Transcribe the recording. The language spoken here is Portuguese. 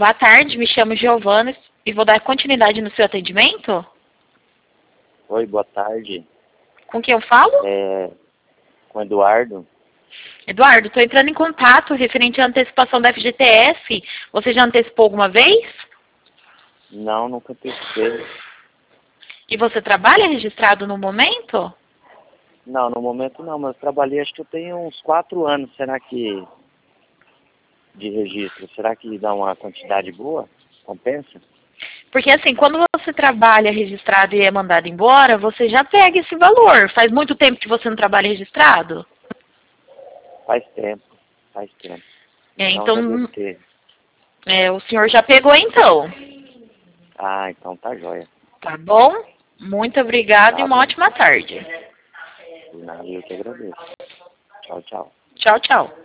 Boa tarde, me chamo Giovana e vou dar continuidade no seu atendimento. Oi, boa tarde. Com quem eu falo? Com o Eduardo. Eduardo, estou entrando em contato referente à antecipação da FGTS. Você já antecipou alguma vez? Não, nunca antecipei. E você trabalha registrado no momento? Não, no momento não, mas eu trabalhei, acho que eu tenho uns 4 anos, será que de registro? Será que dá uma quantidade boa? Compensa? Porque assim, quando você trabalha registrado e é mandado embora, você já pega esse valor. Faz muito tempo que você não trabalha registrado? Faz tempo, faz tempo. Então, Então já deve ter. o senhor já pegou então. Ah, então tá jóia. Tá bom? Muito obrigada e Tá uma bom. ótima tarde. Eu que agradeço. Tchau, tchau. Tchau, tchau.